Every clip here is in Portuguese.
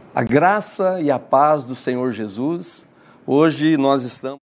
A graça e a paz do Senhor Jesus. Hoje nós estamos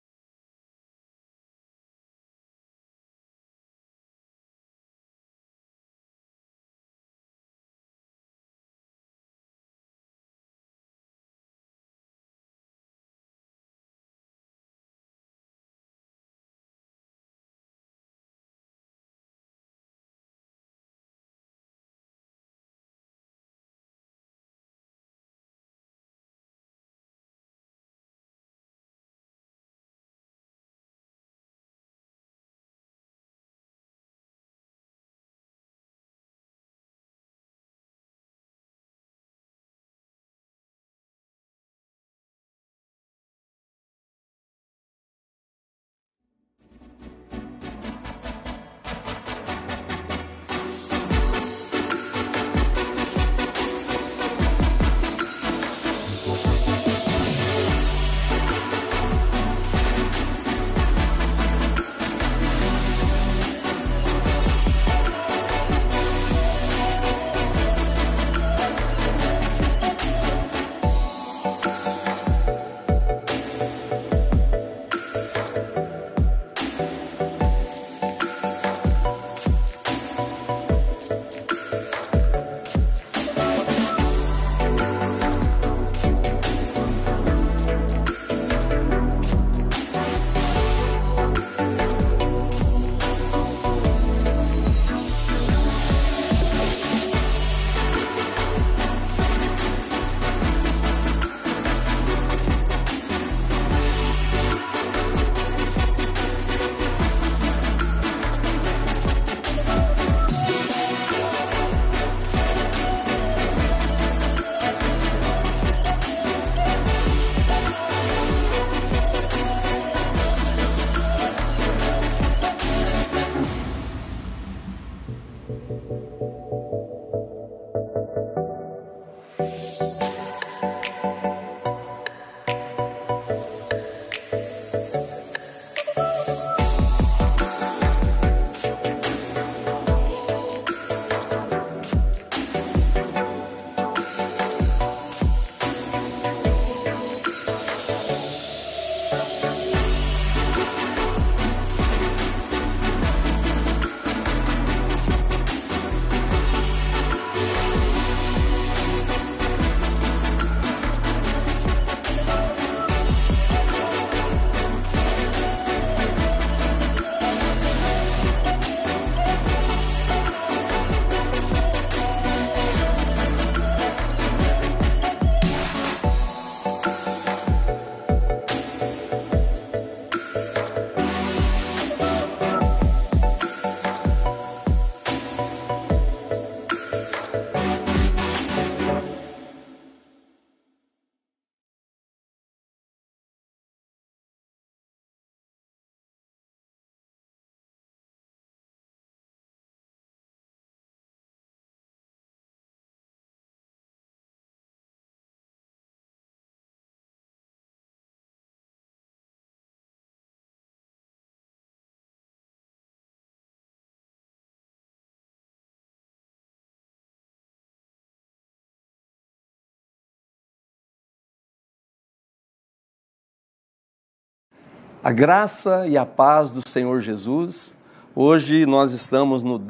a graça e a paz do Senhor Jesus. Hoje nós estamos no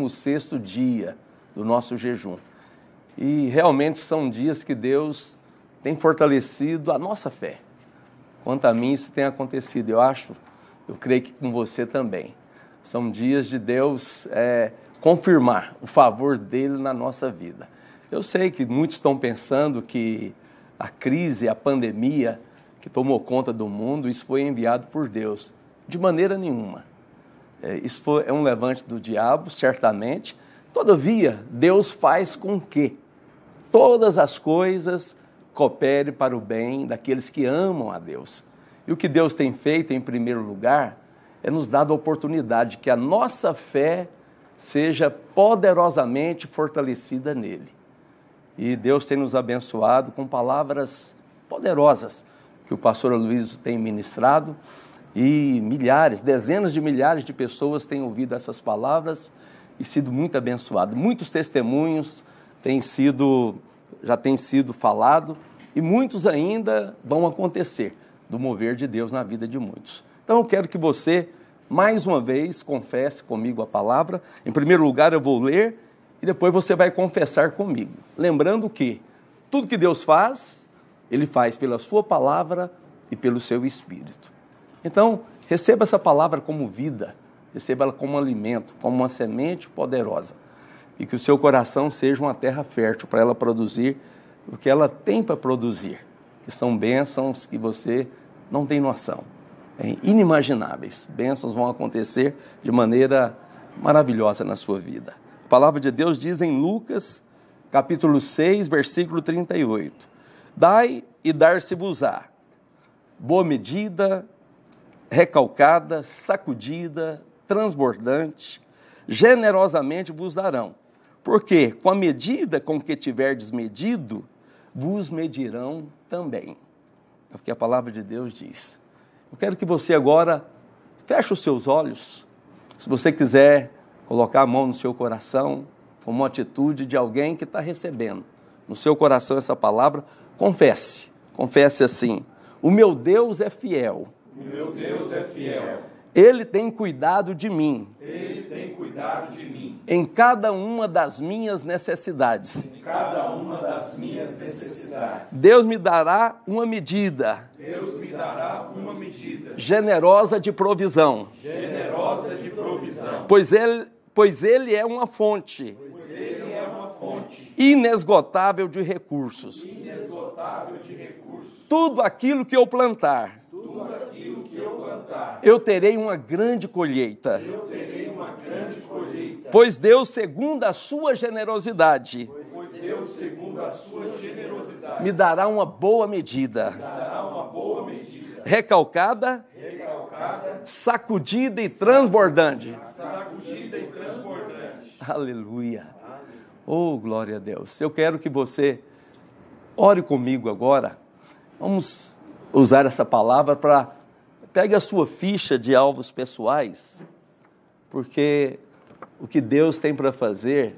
16º dia do nosso jejum. E realmente são dias que Deus tem fortalecido a nossa fé. Quanto a mim isso tem acontecido, eu creio que com você também. São dias de Deus confirmar o favor dele na nossa vida. Eu sei que muitos estão pensando que a crise, a pandemia que tomou conta do mundo, isso foi enviado por Deus. De maneira nenhuma. Isso é um levante do diabo, certamente. Todavia, Deus faz com que todas as coisas cooperem para o bem daqueles que amam a Deus. E o que Deus tem feito, em primeiro lugar, é nos dado a oportunidade de que a nossa fé seja poderosamente fortalecida nele. E Deus tem nos abençoado com palavras poderosas que o pastor Luiz tem ministrado, e dezenas de milhares de pessoas têm ouvido essas palavras e sido muito abençoados. Muitos testemunhos têm sido já tem sido falado e muitos ainda vão acontecer do mover de Deus na vida de muitos. Então eu quero que você, mais uma vez, confesse comigo a palavra. Em primeiro lugar eu vou ler e depois você vai confessar comigo. Lembrando que tudo que Deus faz, Ele faz pela sua palavra e pelo seu Espírito. Então, receba essa palavra como vida, receba ela como alimento, como uma semente poderosa. E que o seu coração seja uma terra fértil para ela produzir o que ela tem para produzir, que são bênçãos que você não tem noção, inimagináveis. Bênçãos vão acontecer de maneira maravilhosa na sua vida. A palavra de Deus diz em Lucas, capítulo 6, versículo 38. Dai e dar-se-vos-á, boa medida, recalcada, sacudida, transbordante, generosamente vos darão. Porque com a medida com que tiverdes medido, vos medirão também. É o que a palavra de Deus diz. Eu quero que você agora feche os seus olhos. Se você quiser colocar a mão no seu coração, como uma atitude de alguém que está recebendo no seu coração essa palavra, confesse. Confesse assim: o meu Deus é fiel. O meu Deus é fiel. Ele tem cuidado de mim. Ele tem cuidado de mim. Em cada uma das minhas necessidades. Em cada uma das minhas necessidades. Deus me dará uma medida. Deus me dará uma medida. Generosa de provisão. Generosa de provisão. Pois ele é uma fonte. Pois ele é uma fonte. Inesgotável de recursos. Inesgotável de recursos. Tudo aquilo que eu plantar. Tudo aquilo que eu plantar. Eu terei uma grande colheita. Eu terei uma grande colheita. Pois Deus, segundo a sua generosidade, Pois Deus, segundo a sua generosidade, me dará uma boa medida. dará uma boa medida. Recalcada, Recalcada, sacudida e transbordante. sacudida e transbordante. Aleluia. Oh, glória a Deus. Eu quero que você ore comigo agora. Vamos usar essa palavra para... Pegue a sua ficha de alvos pessoais, porque o que Deus tem para fazer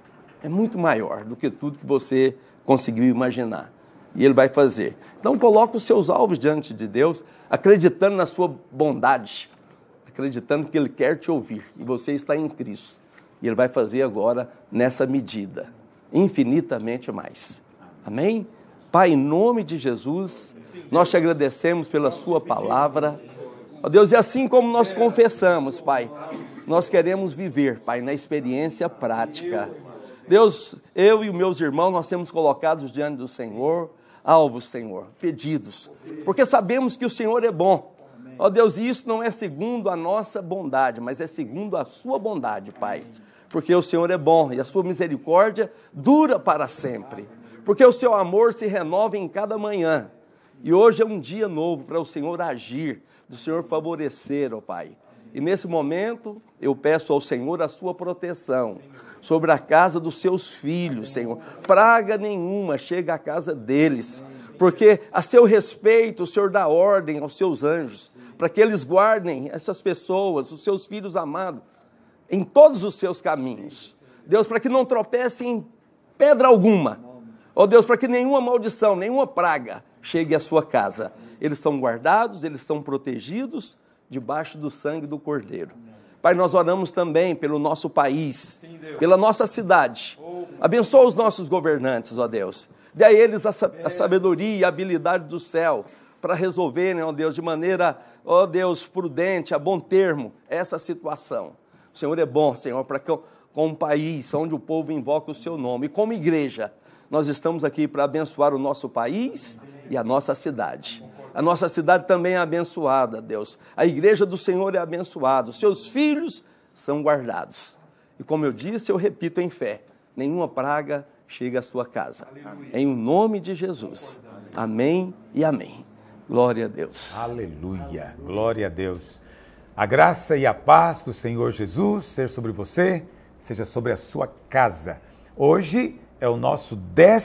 é muito maior do que tudo que você conseguiu imaginar. E Ele vai fazer. Então, coloque os seus alvos diante de Deus, acreditando na sua bondade, acreditando que Ele quer te ouvir, e você está em Cristo. E Ele vai fazer agora nessa medida, infinitamente mais. Amém? Pai, em nome de Jesus, nós te agradecemos pela sua palavra. Ó Deus, e assim como nós confessamos, Pai, nós queremos viver, Pai, na experiência prática. Deus, eu e os meus irmãos, nós temos colocados diante do Senhor, alvos, Senhor, pedidos, porque sabemos que o Senhor é bom. Ó Deus, e isso não é segundo a nossa bondade, mas é segundo a sua bondade, Pai. Porque o Senhor é bom e a sua misericórdia dura para sempre. Porque o seu amor se renova em cada manhã. E hoje é um dia novo para o Senhor agir, do Senhor favorecer, ó Pai. E nesse momento, eu peço ao Senhor a sua proteção sobre a casa dos seus filhos, Senhor. Praga nenhuma chega à casa deles, porque a seu respeito o Senhor dá ordem aos seus anjos, para que eles guardem essas pessoas, os seus filhos amados, em todos os seus caminhos. Deus, para que não tropecem em pedra alguma. Ó Deus, para que nenhuma maldição, nenhuma praga chegue à sua casa. Eles são guardados, eles são protegidos debaixo do sangue do Cordeiro. Pai, nós oramos também pelo nosso país, pela nossa cidade. Abençoa os nossos governantes, ó Deus. Dê a eles a sabedoria e a habilidade do céu para resolverem, ó Deus, de maneira, ó Deus, prudente, a bom termo, essa situação. O Senhor é bom, Senhor, para que com um país onde o povo invoca o seu nome. E como igreja, nós estamos aqui para abençoar o nosso país e a nossa cidade. A nossa cidade também é abençoada, Deus. A igreja do Senhor é abençoada. Os seus filhos são guardados. E como eu disse, eu repito em fé, nenhuma praga chega à sua casa. Aleluia. Em nome de Jesus. Amém e amém. Glória a Deus. Aleluia. Glória a Deus. A graça e a paz do Senhor Jesus seja sobre você, seja sobre a sua casa. Hoje é o nosso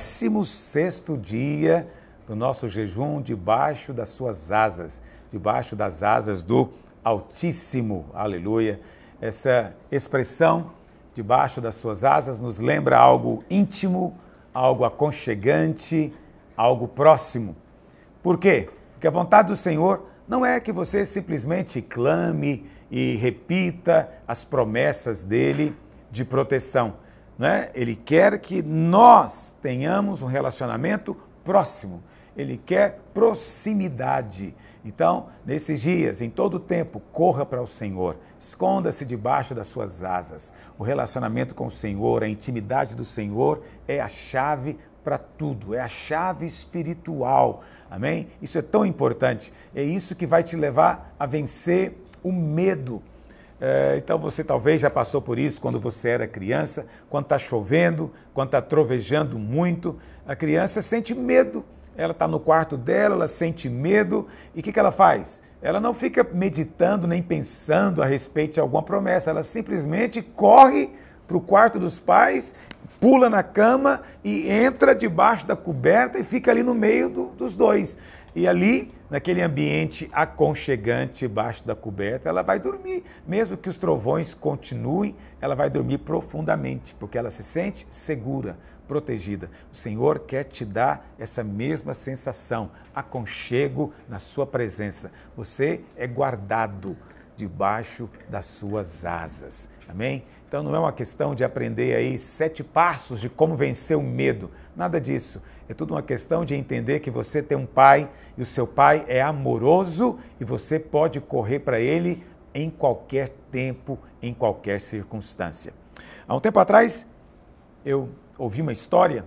16º dia do nosso jejum debaixo das suas asas, debaixo das asas do Altíssimo. Aleluia. Essa expressão, debaixo das suas asas, nos lembra algo íntimo, algo aconchegante, algo próximo. Por quê? Porque a vontade do Senhor não é que você simplesmente clame e repita as promessas dele de proteção, não é? Ele quer que nós tenhamos um relacionamento próximo. Ele quer proximidade. Então, nesses dias, em todo o tempo, corra para o Senhor. Esconda-se debaixo das suas asas. O relacionamento com o Senhor, a intimidade do Senhor é a chave para tudo. É a chave espiritual. Amém? Isso é tão importante. É isso que vai te levar a vencer o medo. Então você talvez já passou por isso quando você era criança, quando está chovendo, quando está trovejando muito, a criança sente medo. Ela está no quarto dela, ela sente medo, e o que ela faz? Ela não fica meditando nem pensando a respeito de alguma promessa, ela simplesmente corre para o quarto dos pais, pula na cama e entra debaixo da coberta e fica ali no meio dos dois. E ali, naquele ambiente aconchegante, debaixo da coberta, ela vai dormir. Mesmo que os trovões continuem, ela vai dormir profundamente, porque ela se sente segura, protegida. O Senhor quer te dar essa mesma sensação, aconchego na sua presença. Você é guardado debaixo das suas asas. Amém? Então não é uma questão de aprender aí 7 passos de como vencer o medo. Nada disso. É tudo uma questão de entender que você tem um pai e o seu pai é amoroso e você pode correr para ele em qualquer tempo, em qualquer circunstância. Há um tempo atrás, eu ouvi uma história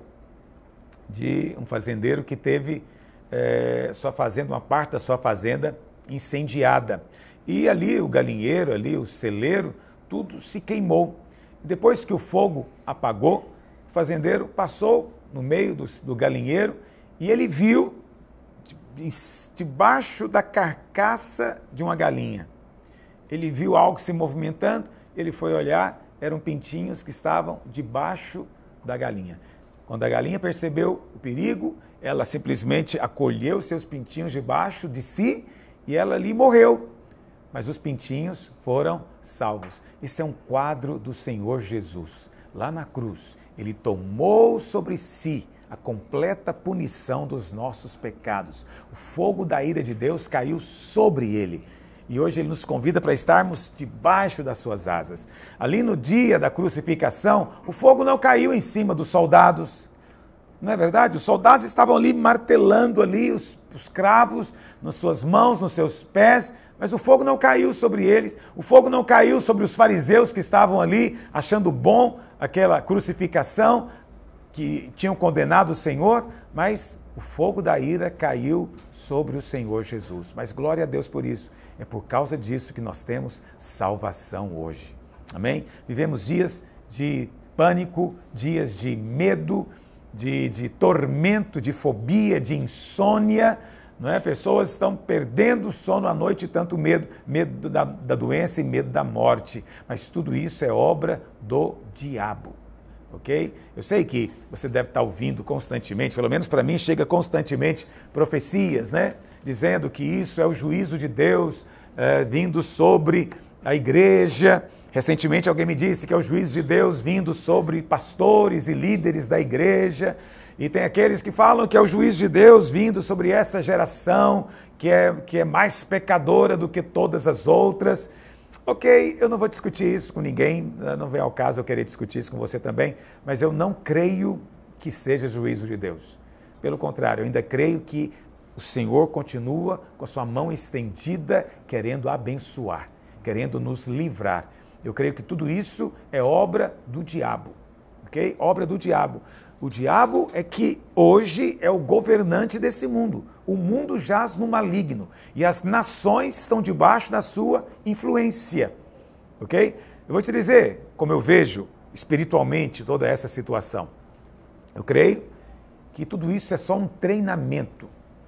de um fazendeiro que teve sua fazenda, uma parte da sua fazenda incendiada. E ali o galinheiro, ali o celeiro, tudo se queimou. E depois que o fogo apagou, o fazendeiro passou no meio do galinheiro e ele viu debaixo da carcaça de uma galinha. Ele viu algo se movimentando, ele foi olhar, eram pintinhos que estavam debaixo da galinha. Quando a galinha percebeu o perigo, ela simplesmente acolheu seus pintinhos debaixo de si e ela ali morreu. Mas os pintinhos foram salvos. Esse é um quadro do Senhor Jesus. Lá na cruz, ele tomou sobre si a completa punição dos nossos pecados. O fogo da ira de Deus caiu sobre ele. E hoje ele nos convida para estarmos debaixo das suas asas. Ali no dia da crucificação, o fogo não caiu em cima dos soldados. Não é verdade? Os soldados estavam ali martelando ali os cravos nas suas mãos, nos seus pés, mas o fogo não caiu sobre eles, o fogo não caiu sobre os fariseus que estavam ali achando bom aquela crucificação, que tinham condenado o Senhor, mas o fogo da ira caiu sobre o Senhor Jesus. Mas glória a Deus por isso. É por causa disso que nós temos salvação hoje. Amém? Vivemos dias de pânico, dias de medo, de tormento, de fobia, de insônia, não é? Pessoas estão perdendo o sono à noite, tanto medo da doença e medo da morte. Mas tudo isso é obra do diabo. Ok? Eu sei que você deve estar ouvindo constantemente, pelo menos para mim chega constantemente profecias, né? Dizendo que isso é o juízo de Deus vindo sobre a igreja. Recentemente alguém me disse que é o juízo de Deus vindo sobre pastores e líderes da igreja. E tem aqueles que falam que é o juízo de Deus vindo sobre essa geração que é mais pecadora do que todas as outras. Ok, eu não vou discutir isso com ninguém, não vem ao caso eu querer discutir isso com você também, mas eu não creio que seja juízo de Deus. Pelo contrário, eu ainda creio que o Senhor continua com a sua mão estendida, querendo abençoar, querendo nos livrar. Eu creio que tudo isso é obra do diabo, ok? Obra do diabo. O diabo é que hoje é o governante desse mundo. O mundo jaz no maligno e as nações estão debaixo da sua influência, ok? Eu vou te dizer como eu vejo espiritualmente toda essa situação. Eu creio que tudo isso é só um treinamento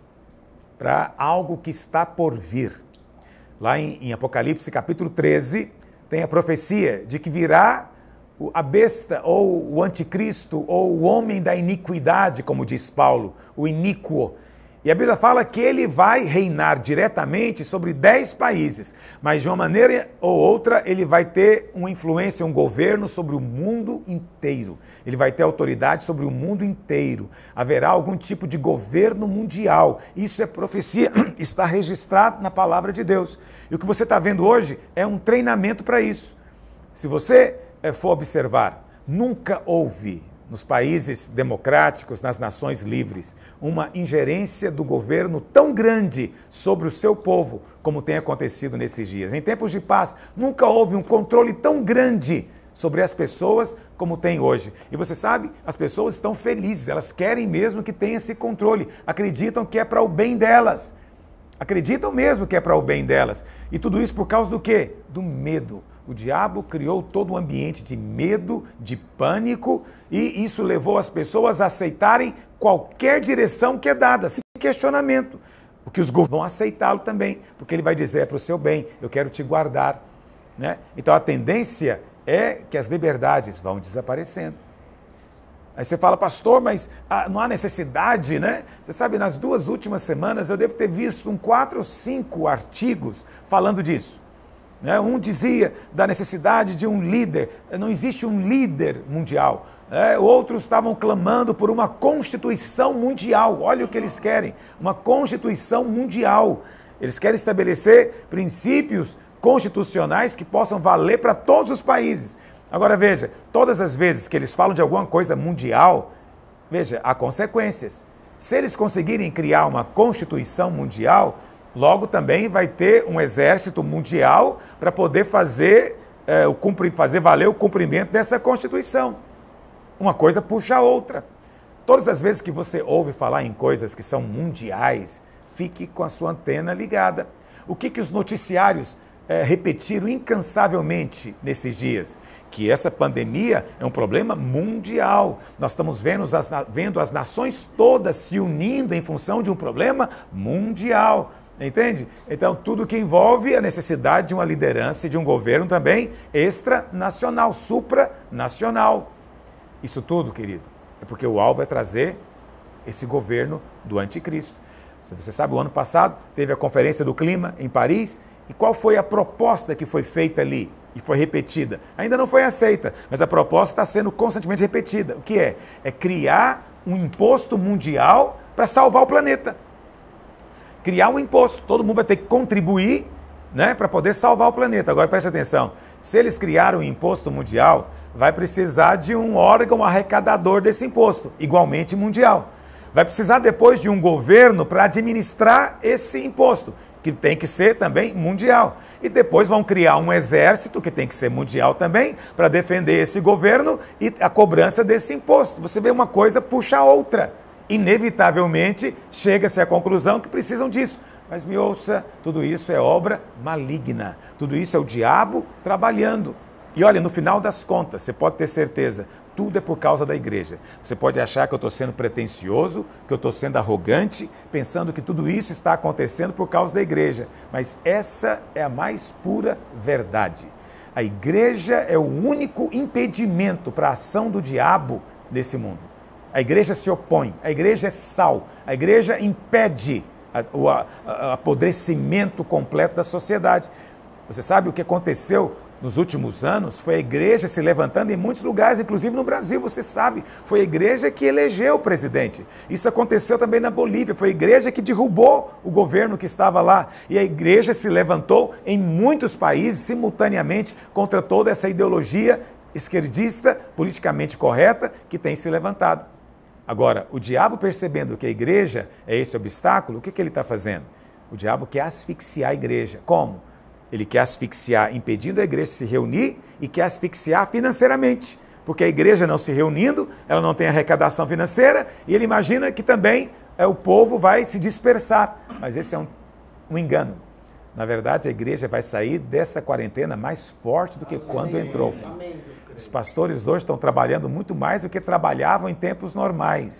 para algo que está por vir. Lá em Apocalipse capítulo 13, tem a profecia de que virá a besta, ou o anticristo, ou o homem da iniquidade, como diz Paulo, o iníquo. E a Bíblia fala que ele vai reinar diretamente sobre 10 países, mas de uma maneira ou outra ele vai ter uma influência, um governo sobre o mundo inteiro. Ele vai ter autoridade sobre o mundo inteiro. Haverá algum tipo de governo mundial. Isso é profecia, está registrado na palavra de Deus. E o que você está vendo hoje é um treinamento para isso. Se você for observar, nunca houve nos países democráticos, nas nações livres, uma ingerência do governo tão grande sobre o seu povo como tem acontecido nesses dias. Em tempos de paz, nunca houve um controle tão grande sobre as pessoas como tem hoje. E você sabe, as pessoas estão felizes, elas querem mesmo que tenha esse controle, acreditam que é para o bem delas. Acreditam mesmo que é para o bem delas. E tudo isso por causa do quê? Do medo. O diabo criou todo um ambiente de medo, de pânico, e isso levou as pessoas a aceitarem qualquer direção que é dada, sem questionamento. O que os governos vão aceitá-lo também, porque ele vai dizer, é para o seu bem, eu quero te guardar. Né? Então a tendência é que as liberdades vão desaparecendo. Aí você fala, pastor, mas não há necessidade, né? Você sabe, nas 2 últimas semanas eu devo ter visto 4 ou 5 artigos falando disso. Um dizia da necessidade de um líder, não existe um líder mundial. Outros estavam clamando por uma constituição mundial. Olha o que eles querem, uma constituição mundial. Eles querem estabelecer princípios constitucionais que possam valer para todos os países. Agora veja, todas as vezes que eles falam de alguma coisa mundial, veja, há consequências. Se eles conseguirem criar uma constituição mundial, logo também vai ter um exército mundial para poder fazer valer o cumprimento dessa Constituição. Uma coisa puxa a outra. Todas as vezes que você ouve falar em coisas que são mundiais, fique com a sua antena ligada. O que os noticiários repetiram incansavelmente nesses dias? Que essa pandemia é um problema mundial. Nós estamos vendo as nações todas se unindo em função de um problema mundial. Entende? Então, tudo que envolve a necessidade de uma liderança e de um governo também extranacional, supranacional. Isso tudo, querido, é porque o alvo é trazer esse governo do anticristo. Você sabe, o ano passado teve a Conferência do Clima em Paris, e qual foi a proposta que foi feita ali e foi repetida? Ainda não foi aceita, mas a proposta está sendo constantemente repetida. O que é? É criar um imposto mundial para salvar o planeta. Criar um imposto, todo mundo vai ter que contribuir, né, para poder salvar o planeta. Agora preste atenção, se eles criarem um imposto mundial, vai precisar de um órgão arrecadador desse imposto, igualmente mundial. Vai precisar depois de um governo para administrar esse imposto, que tem que ser também mundial. E depois vão criar um exército, que tem que ser mundial também, para defender esse governo e a cobrança desse imposto. Você vê, uma coisa puxa a outra. Inevitavelmente, chega-se à conclusão que precisam disso. Mas me ouça, tudo isso é obra maligna. Tudo isso é o diabo trabalhando. E olha, no final das contas, você pode ter certeza, tudo é por causa da igreja. Você pode achar que eu estou sendo pretensioso, que eu estou sendo arrogante, pensando que tudo isso está acontecendo por causa da igreja. Mas essa é a mais pura verdade. A igreja é o único impedimento para a ação do diabo nesse mundo. A igreja se opõe, a igreja é sal, a igreja impede o apodrecimento completo da sociedade. Você sabe o que aconteceu nos últimos anos? Foi a igreja se levantando em muitos lugares, inclusive no Brasil, você sabe. Foi a igreja que elegeu o presidente. Isso aconteceu também na Bolívia. Foi a igreja que derrubou o governo que estava lá. E a igreja se levantou em muitos países simultaneamente contra toda essa ideologia esquerdista, politicamente correta, que tem se levantado. Agora, o diabo, percebendo que a igreja é esse obstáculo, o que ele está fazendo? O diabo quer asfixiar a igreja. Como? Ele quer asfixiar, impedindo a igreja de se reunir, e quer asfixiar financeiramente. Porque a igreja não se reunindo, ela não tem arrecadação financeira, e ele imagina que também o povo vai se dispersar. Mas esse é um engano. Na verdade, a igreja vai sair dessa quarentena mais forte do que quando entrou. Os pastores hoje estão trabalhando muito mais do que trabalhavam em tempos normais.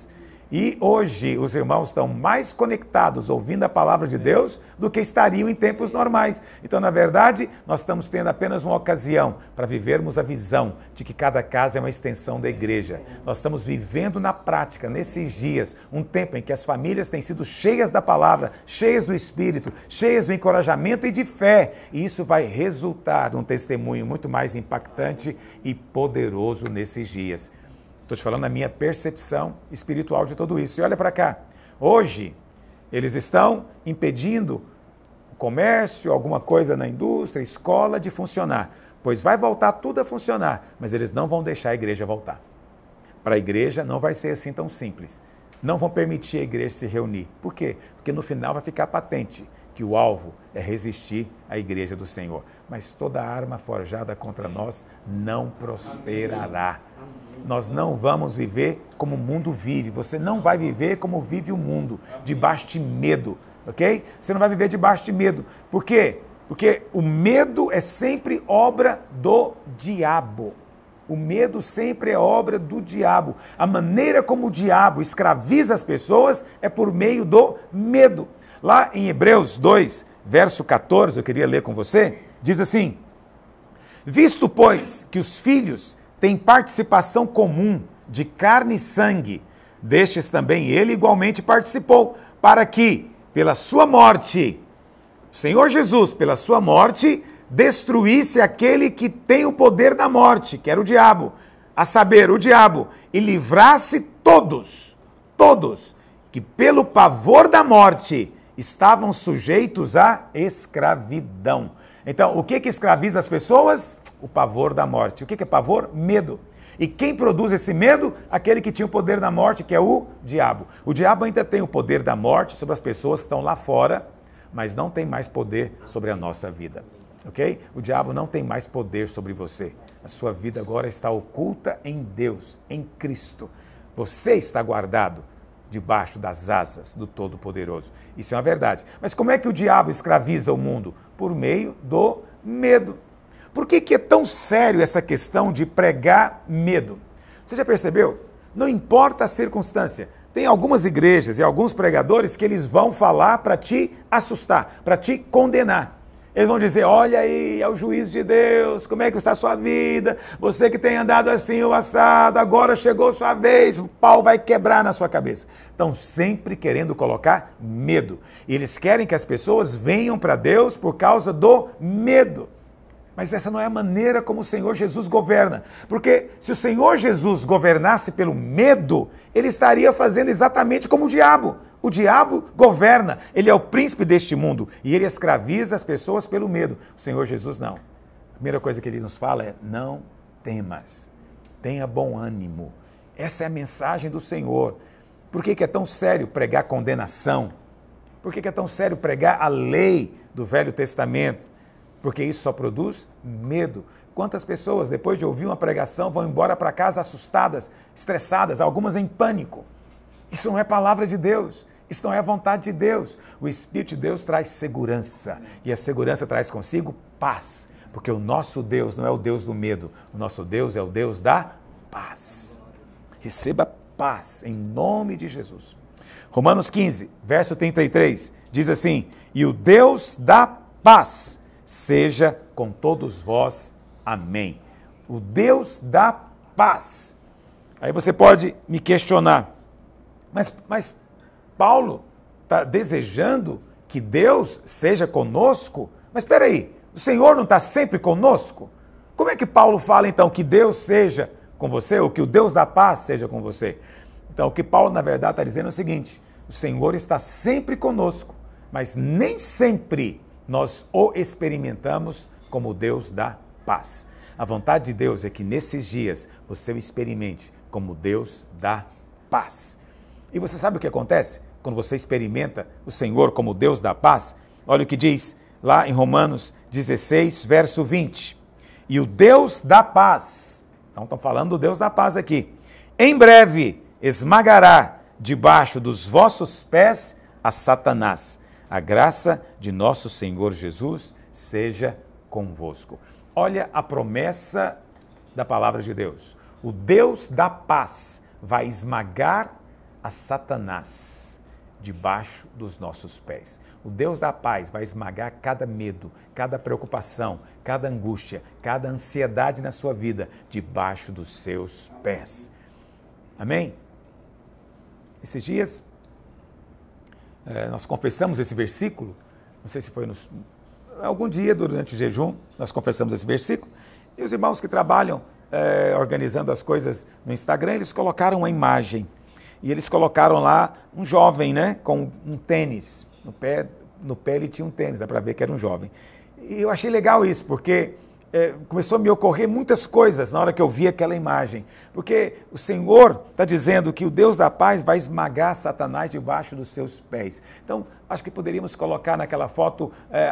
E hoje os irmãos estão mais conectados ouvindo a palavra de Deus do que estariam em tempos normais. Então, na verdade, nós estamos tendo apenas uma ocasião para vivermos a visão de que cada casa é uma extensão da igreja. Nós estamos vivendo na prática, nesses dias, um tempo em que as famílias têm sido cheias da palavra, cheias do Espírito, cheias do encorajamento e de fé. E isso vai resultar num testemunho muito mais impactante e poderoso nesses dias. Estou te falando a minha percepção espiritual de tudo isso. E olha para cá, hoje eles estão impedindo o comércio, alguma coisa na indústria, escola de funcionar, pois vai voltar tudo a funcionar, mas eles não vão deixar a igreja voltar. Para a igreja não vai ser assim tão simples. Não vão permitir a igreja se reunir. Por quê? Porque no final vai ficar patente que o alvo é resistir à igreja do Senhor. Mas toda arma forjada contra nós não prosperará. Nós não vamos viver como o mundo vive. Você não vai viver como vive o mundo, debaixo de medo, ok? Você não vai viver debaixo de medo. Por quê? Porque o medo é sempre obra do diabo. O medo sempre é obra do diabo. A maneira como o diabo escraviza as pessoas é por meio do medo. Lá em Hebreus 2, verso 14, eu queria ler com você, diz assim: visto, pois, que os filhos têm participação comum de carne e sangue, destes também ele igualmente participou, para que, pela sua morte, o Senhor Jesus, pela sua morte, destruísse aquele que tem o poder da morte, que era o diabo, a saber, o diabo, e livrasse todos, que pelo pavor da morte estavam sujeitos à escravidão. Então, o que escraviza as pessoas? O pavor da morte. O que é pavor? Medo. E quem produz esse medo? Aquele que tinha o poder da morte, que é o diabo. O diabo ainda tem o poder da morte sobre as pessoas que estão lá fora, mas não tem mais poder sobre a nossa vida. Ok? O diabo não tem mais poder sobre você. A sua vida agora está oculta em Deus, em Cristo. Você está guardado debaixo das asas do Todo-Poderoso. Isso é uma verdade. Mas como é que o diabo escraviza o mundo? Por meio do medo. Por que é tão sério essa questão de pregar medo? Você já percebeu? Não importa a circunstância. Tem algumas igrejas e alguns pregadores que eles vão falar para te assustar, para te condenar. Eles vão dizer, olha aí, é o juízo de Deus, como é que está a sua vida? Você que tem andado assim, o assado, agora chegou sua vez, o pau vai quebrar na sua cabeça. Estão sempre querendo colocar medo. E eles querem que as pessoas venham para Deus por causa do medo. Mas essa não é a maneira como o Senhor Jesus governa. Porque se o Senhor Jesus governasse pelo medo, ele estaria fazendo exatamente como o diabo. O diabo governa, ele é o príncipe deste mundo e ele escraviza as pessoas pelo medo. O Senhor Jesus não. A primeira coisa que ele nos fala é, não temas, tenha bom ânimo. Essa é a mensagem do Senhor. Por que é tão sério pregar condenação? Por que é tão sério pregar a lei do Velho Testamento? Porque isso só produz medo. Quantas pessoas, depois de ouvir uma pregação, vão embora para casa assustadas, estressadas, algumas em pânico. Isso não é palavra de Deus. Isso não é a vontade de Deus. O Espírito de Deus traz segurança. E a segurança traz consigo paz. Porque o nosso Deus não é o Deus do medo. O nosso Deus é o Deus da paz. Receba paz em nome de Jesus. Romanos 15, verso 33, diz assim: e o Deus da paz seja com todos vós. Amém. O Deus da paz. Aí você pode me questionar, mas Paulo está desejando que Deus seja conosco? Mas espera aí, o Senhor não está sempre conosco? Como é que Paulo fala então que Deus seja com você, ou que o Deus da paz seja com você? Então o que Paulo na verdade está dizendo é o seguinte: o Senhor está sempre conosco, mas nem sempre nós o experimentamos como o Deus da paz. A vontade de Deus é que nesses dias você o experimente como o Deus da paz. E você sabe o que acontece quando você experimenta o Senhor como Deus da paz? Olha o que diz lá em Romanos 16, verso 20. E o Deus da paz, então estão falando do Deus da paz aqui, em breve esmagará debaixo dos vossos pés a Satanás. A graça de nosso Senhor Jesus seja convosco. Olha a promessa da palavra de Deus. O Deus da paz vai esmagar a Satanás debaixo dos nossos pés. O Deus da paz vai esmagar cada medo, cada preocupação, cada angústia, cada ansiedade na sua vida debaixo dos seus pés. Amém? Esses dias, nós confessamos esse versículo, não sei se foi algum dia durante o jejum, nós confessamos esse versículo, e os irmãos que trabalham organizando as coisas no Instagram, eles colocaram uma imagem, e eles colocaram lá um jovem, né, com um tênis, no pé ele tinha um tênis, dá para ver que era um jovem. E eu achei legal isso, porque começou a me ocorrer muitas coisas na hora que eu vi aquela imagem, porque o Senhor está dizendo que o Deus da paz vai esmagar Satanás debaixo dos seus pés. Então, acho que poderíamos colocar naquela foto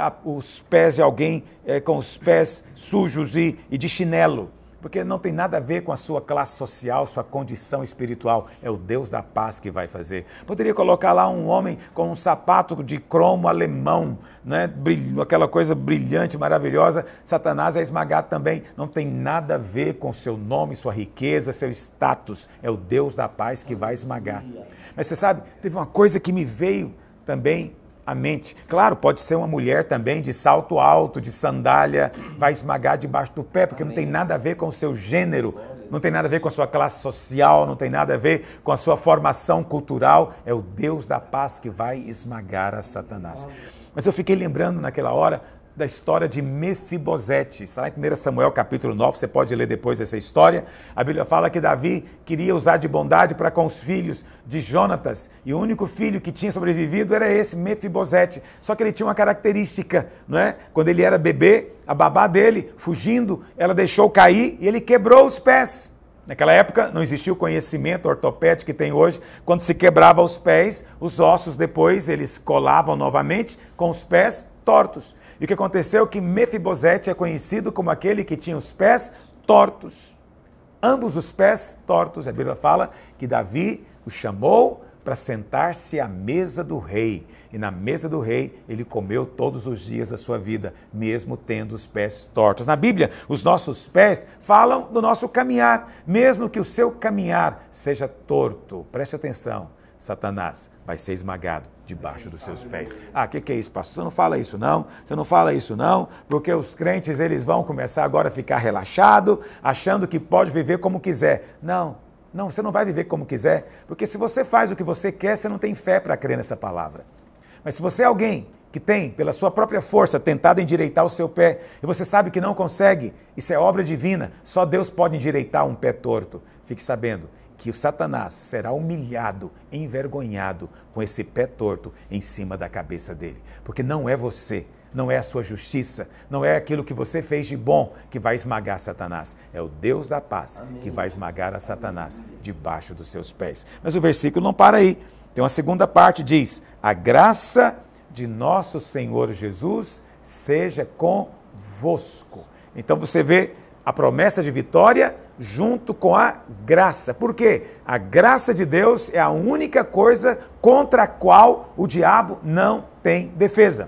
os pés de alguém com os pés sujos e de chinelo, porque não tem nada a ver com a sua classe social, sua condição espiritual. É o Deus da paz que vai fazer. Poderia colocar lá um homem com um sapato de cromo alemão, né? Aquela coisa brilhante, maravilhosa. Satanás é esmagado também. Não tem nada a ver com seu nome, sua riqueza, seu status. É o Deus da paz que vai esmagar. Mas você sabe, teve uma coisa que me veio também à mente. Claro, pode ser uma mulher também de salto alto, de sandália, vai esmagar debaixo do pé, porque não tem nada a ver com o seu gênero, não tem nada a ver com a sua classe social, não tem nada a ver com a sua formação cultural. É o Deus da paz que vai esmagar a Satanás. Mas eu fiquei lembrando naquela hora da história de Mefibosete. Está lá em 1 Samuel capítulo 9, você pode ler depois essa história. A Bíblia fala que Davi queria usar de bondade para com os filhos de Jonatas, e o único filho que tinha sobrevivido era esse, Mefibosete. Só que ele tinha uma característica, não é? Quando ele era bebê, a babá dele, fugindo, ela deixou cair e ele quebrou os pés. Naquela época não existia o conhecimento ortopédico que tem hoje. Quando se quebrava os pés, os ossos depois eles colavam novamente com os pés tortos. E o que aconteceu é que Mefibosete é conhecido como aquele que tinha os pés tortos. Ambos os pés tortos. A Bíblia fala que Davi o chamou para sentar-se à mesa do rei. E na mesa do rei ele comeu todos os dias da sua vida, mesmo tendo os pés tortos. Na Bíblia, os nossos pés falam do nosso caminhar. Mesmo que o seu caminhar seja torto, preste atenção, Satanás vai ser esmagado debaixo dos seus pés. Ah, o que é isso, pastor? Você não fala isso não, você não fala isso não, porque os crentes eles vão começar agora a ficar relaxados, achando que pode viver como quiser. Não, você não vai viver como quiser, porque se você faz o que você quer, você não tem fé para crer nessa palavra. Mas se você é alguém que tem, pela sua própria força, tentado endireitar o seu pé, e você sabe que não consegue, isso é obra divina, só Deus pode endireitar um pé torto. Fique sabendo que o Satanás será humilhado, envergonhado com esse pé torto em cima da cabeça dele. Porque não é você, não é a sua justiça, não é aquilo que você fez de bom que vai esmagar Satanás. É o Deus da paz que vai esmagar a Satanás debaixo dos seus pés. Mas o versículo não para aí. Tem uma segunda parte, diz: a graça de nosso Senhor Jesus seja convosco. Então você vê a promessa de vitória junto com a graça. Por quê? A graça de Deus é a única coisa contra a qual o diabo não tem defesa.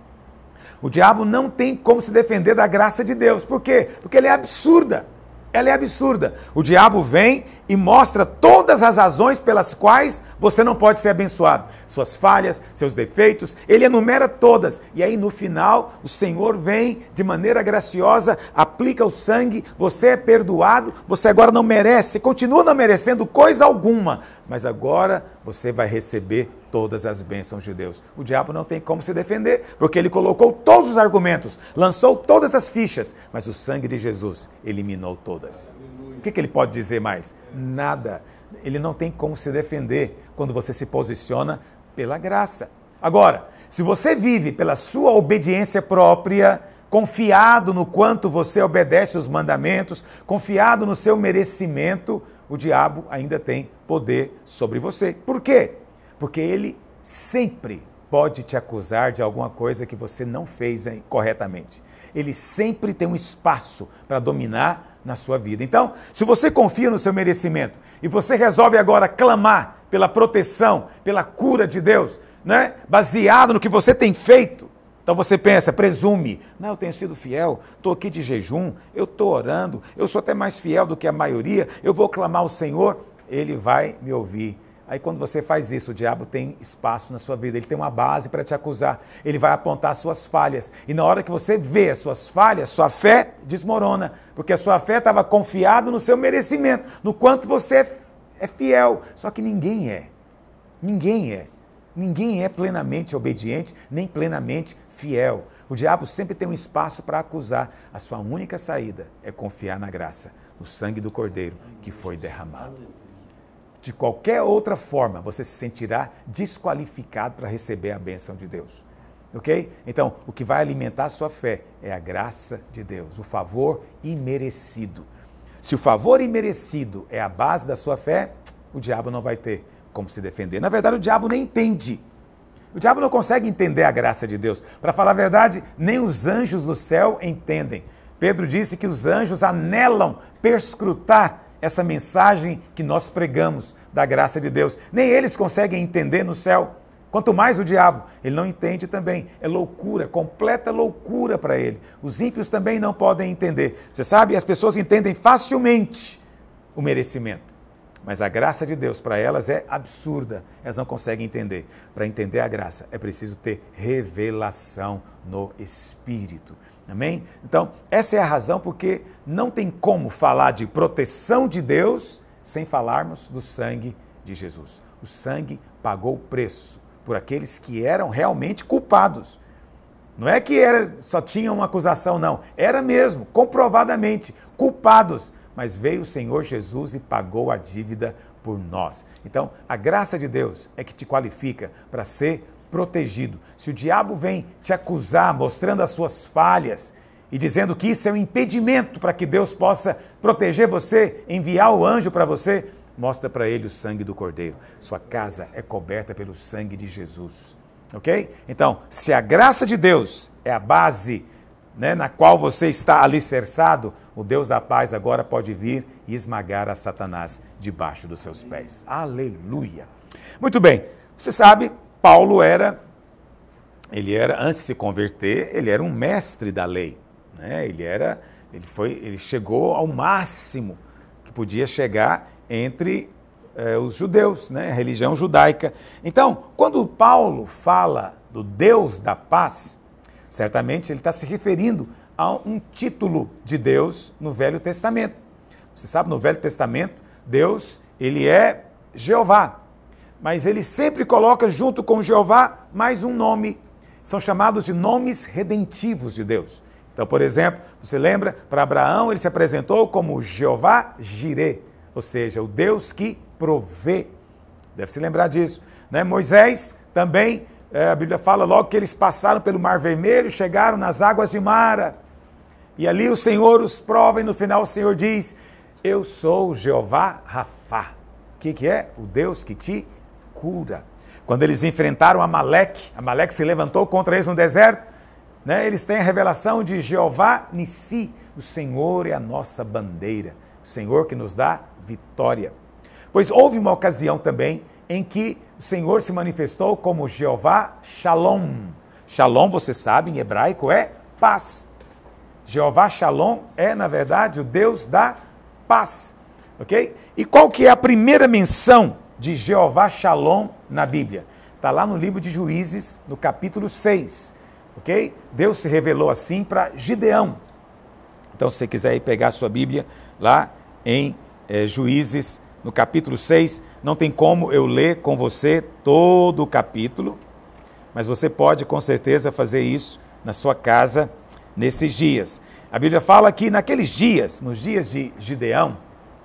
O diabo não tem como se defender da graça de Deus. Por quê? Porque ela é absurda. Ela é absurda. O diabo vem e mostra todas as razões pelas quais você não pode ser abençoado. Suas falhas, seus defeitos, ele enumera todas. E aí no final, o Senhor vem de maneira graciosa, aplica o sangue, você é perdoado, você agora não merece, continua não merecendo coisa alguma, mas agora você vai receber todas as bênçãos de Deus. O diabo não tem como se defender, porque ele colocou todos os argumentos, lançou todas as fichas, mas o sangue de Jesus eliminou todas. O que ele pode dizer mais? Nada. Ele não tem como se defender quando você se posiciona pela graça. Agora, se você vive pela sua obediência própria, confiado no quanto você obedece os mandamentos, confiado no seu merecimento, o diabo ainda tem poder sobre você. Por quê? Porque ele sempre pode te acusar de alguma coisa que você não fez corretamente. Ele sempre tem um espaço para dominar na sua vida. Então, se você confia no seu merecimento e você resolve agora clamar pela proteção, pela cura de Deus, né? Baseado no que você tem feito, então você pensa, presume, não, eu tenho sido fiel, estou aqui de jejum, eu estou orando, eu sou até mais fiel do que a maioria, eu vou clamar ao Senhor, ele vai me ouvir. Aí quando você faz isso, o diabo tem espaço na sua vida, ele tem uma base para te acusar, ele vai apontar suas falhas. E na hora que você vê as suas falhas, sua fé desmorona, porque a sua fé estava confiada no seu merecimento, no quanto você é fiel. Só que ninguém é. Ninguém é plenamente obediente, nem plenamente fiel. O diabo sempre tem um espaço para acusar. A sua única saída é confiar na graça, no sangue do Cordeiro que foi derramado. De qualquer outra forma, você se sentirá desqualificado para receber a bênção de Deus. Ok? Então, o que vai alimentar a sua fé é a graça de Deus, o favor imerecido. Se o favor imerecido é a base da sua fé, o diabo não vai ter como se defender. Na verdade, o diabo nem entende. O diabo não consegue entender a graça de Deus. Para falar a verdade, nem os anjos do céu entendem. Pedro disse que os anjos anelam perscrutar essa mensagem que nós pregamos da graça de Deus. Nem eles conseguem entender no céu. Quanto mais o diabo, ele não entende também. É loucura, completa loucura para ele. Os ímpios também não podem entender. Você sabe, as pessoas entendem facilmente o merecimento. Mas a graça de Deus para elas é absurda. Elas não conseguem entender. Para entender a graça é preciso ter revelação no Espírito. Amém? Então, essa é a razão porque não tem como falar de proteção de Deus sem falarmos do sangue de Jesus. O sangue pagou o preço por aqueles que eram realmente culpados. Não é que só tinha uma acusação, não. Era mesmo, comprovadamente, culpados. Mas veio o Senhor Jesus e pagou a dívida por nós. Então, a graça de Deus é que te qualifica para ser protegido. Se o diabo vem te acusar, mostrando as suas falhas e dizendo que isso é um impedimento para que Deus possa proteger você, enviar o anjo para você, mostra para ele o sangue do Cordeiro. Sua casa é coberta pelo sangue de Jesus. Ok? Então, se a graça de Deus é a base, na qual você está alicerçado, o Deus da paz agora pode vir e esmagar a Satanás debaixo dos seus pés. Aleluia! Muito bem, você sabe, Paulo antes de se converter, ele era um mestre da lei. Ele chegou ao máximo que podia chegar entre os judeus, a religião judaica. Então, quando Paulo fala do Deus da paz, certamente ele está se referindo a um título de Deus no Velho Testamento. Você sabe, no Velho Testamento, Deus, ele é Jeová. Mas ele sempre coloca junto com Jeová mais um nome. São chamados de nomes redentivos de Deus. Então, por exemplo, você lembra, para Abraão ele se apresentou como Jeová Jirê, ou seja, o Deus que provê. Deve se lembrar disso. Moisés também, a Bíblia fala logo que eles passaram pelo Mar Vermelho, chegaram nas águas de Mara. E ali o Senhor os prova e no final o Senhor diz, eu sou Jeová Rafá. O que é? O Deus que te cura. Quando eles enfrentaram Amaleque se levantou contra eles no deserto, eles têm a revelação de Jeová Nissi, o Senhor é a nossa bandeira, o Senhor que nos dá vitória. Pois houve uma ocasião também em que o Senhor se manifestou como Jeová Shalom. Shalom, você sabe, em hebraico é paz. Jeová Shalom é, na verdade, o Deus da paz. Ok? E qual que é a primeira menção de Jeová Shalom na Bíblia? Está lá no livro de Juízes, no capítulo 6. Ok? Deus se revelou assim para Gideão. Então, se você quiser ir pegar a sua Bíblia, lá em Juízes, no capítulo 6, não tem como eu ler com você todo o capítulo, mas você pode com certeza fazer isso na sua casa nesses dias. A Bíblia fala que naqueles dias, nos dias de Gideão,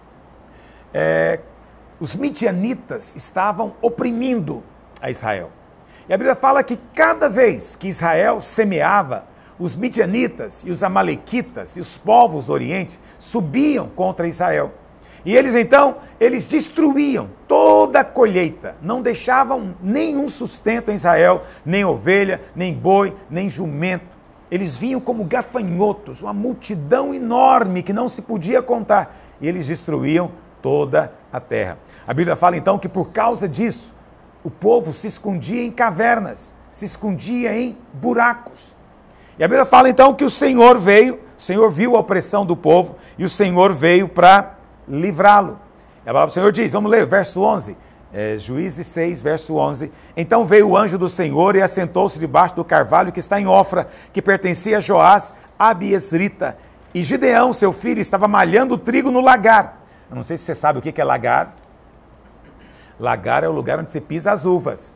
os midianitas estavam oprimindo a Israel. E a Bíblia fala que cada vez que Israel semeava, os midianitas e os amalequitas e os povos do Oriente subiam contra Israel. E eles destruíam toda a colheita, não deixavam nenhum sustento em Israel, nem ovelha, nem boi, nem jumento. Eles vinham como gafanhotos, uma multidão enorme que não se podia contar. E eles destruíam toda a terra. A Bíblia fala então que por causa disso, o povo se escondia em cavernas, se escondia em buracos. E a Bíblia fala então que o Senhor viu a opressão do povo e o Senhor veio para livrá-lo. A palavra do Senhor diz, vamos ler o verso 11, Juízes 6, verso 11. Então veio o anjo do Senhor e assentou-se debaixo do carvalho que está em Ofra, que pertencia a Joás, Abiesrita. E Gideão, seu filho, estava malhando trigo no lagar. Eu não sei se você sabe o que é lagar. Lagar é o lugar onde você pisa as uvas.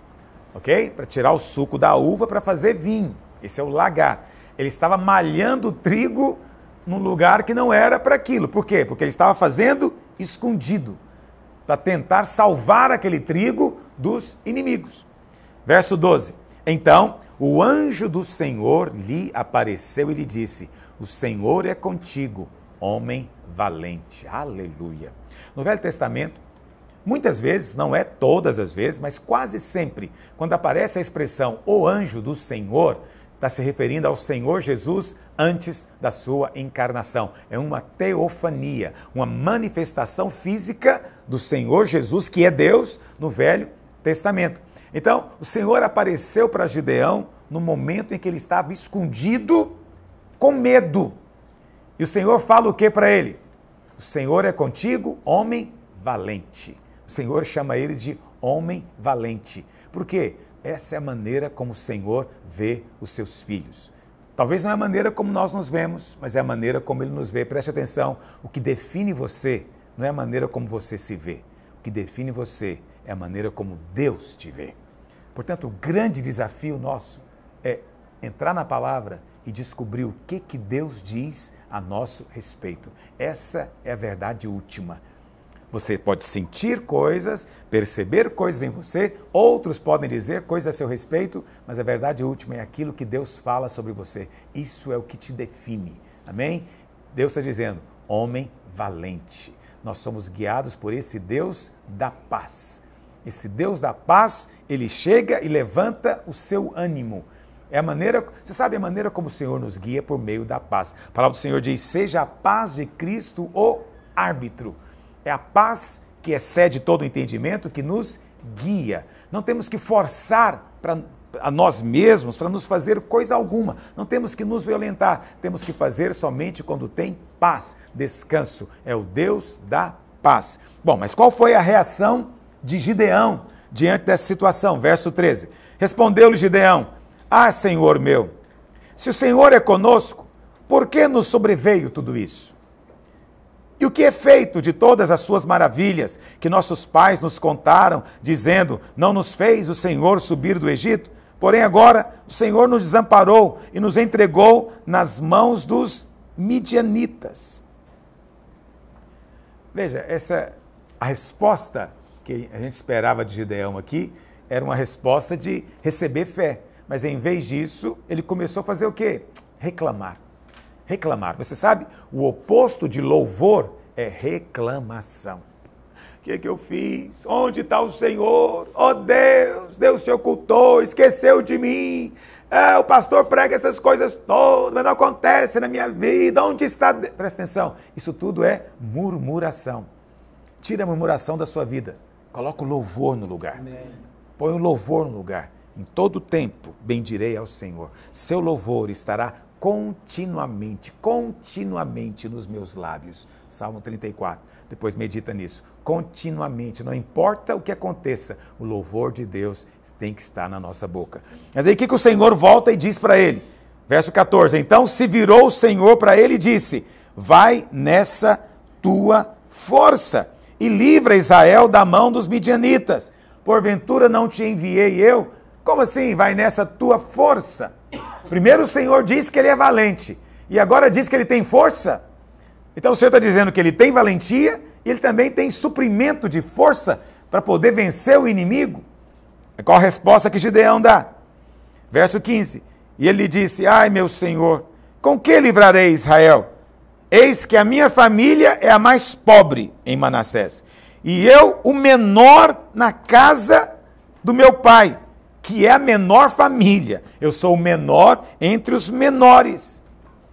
Ok? Para tirar o suco da uva para fazer vinho. Esse é o lagar. Ele estava malhando trigo num lugar que não era para aquilo. Por quê? Porque ele estava fazendo escondido, para tentar salvar aquele trigo dos inimigos. Verso 12. Então, o anjo do Senhor lhe apareceu e lhe disse: o Senhor é contigo, homem valente. Aleluia. No Velho Testamento, muitas vezes, não é todas as vezes, mas quase sempre, quando aparece a expressão o anjo do Senhor, está se referindo ao Senhor Jesus antes da sua encarnação. É uma teofania, uma manifestação física do Senhor Jesus, que é Deus, no Velho Testamento. Então, o Senhor apareceu para Gideão no momento em que ele estava escondido, com medo. E o Senhor fala o que para ele? O Senhor é contigo, homem valente. O Senhor chama ele de homem valente. Por quê? Essa é a maneira como o Senhor vê os seus filhos. Talvez não é a maneira como nós nos vemos, mas é a maneira como Ele nos vê. Preste atenção, o que define você não é a maneira como você se vê. O que define você é a maneira como Deus te vê. Portanto, o grande desafio nosso é entrar na palavra e descobrir o que Deus diz a nosso respeito. Essa é a verdade última. Você pode sentir coisas, perceber coisas em você, outros podem dizer coisas a seu respeito, mas a verdade última é aquilo que Deus fala sobre você. Isso é o que te define. Amém? Deus está dizendo, homem valente. Nós somos guiados por esse Deus da paz. Esse Deus da paz, Ele chega e levanta o seu ânimo. É a maneira, você sabe a maneira como o Senhor nos guia por meio da paz. A palavra do Senhor diz, seja a paz de Cristo o árbitro. É a paz que excede todo o entendimento que nos guia. Não temos que forçar a nós mesmos para nos fazer coisa alguma. Não temos que nos violentar. Temos que fazer somente quando tem paz, descanso. É o Deus da paz. Bom, mas qual foi a reação de Gideão diante dessa situação? Verso 13. Respondeu-lhe Gideão, ah, Senhor meu, se o Senhor é conosco, por que nos sobreveio tudo isso? E o que é feito de todas as suas maravilhas que nossos pais nos contaram, dizendo, não nos fez o Senhor subir do Egito? Porém agora o Senhor nos desamparou e nos entregou nas mãos dos midianitas. Veja, a resposta que a gente esperava de Gideão aqui era uma resposta de receber fé. Mas em vez disso, ele começou a fazer o quê? Reclamar. Reclamar. Você sabe, o oposto de louvor é reclamação. O que eu fiz? Onde está o Senhor? Oh Deus, Deus te ocultou, esqueceu de mim. O pastor prega essas coisas todas, mas não acontece na minha vida. Onde está? Presta atenção, isso tudo é murmuração. Tira a murmuração da sua vida. Coloca o louvor no lugar. Amém. Põe o louvor no lugar. Em todo tempo, bendirei ao Senhor. Seu louvor estará continuamente nos meus lábios. Salmo 34. Depois medita nisso. Continuamente, não importa o que aconteça, o louvor de Deus tem que estar na nossa boca. Mas aí o que o Senhor volta e diz para ele? Verso 14. Então se virou o Senhor para ele e disse, vai nessa tua força e livra Israel da mão dos midianitas. Porventura não te enviei eu? Como assim, vai nessa tua força? Primeiro o Senhor diz que ele é valente, e agora diz que ele tem força. Então o Senhor está dizendo que ele tem valentia, e ele também tem suprimento de força para poder vencer o inimigo. Qual a resposta que Gideão dá? Verso 15, e ele lhe disse, ai meu Senhor, com que livrarei Israel? Eis que a minha família é a mais pobre em Manassés, e eu o menor na casa do meu pai, que é a menor família. Eu sou o menor entre os menores.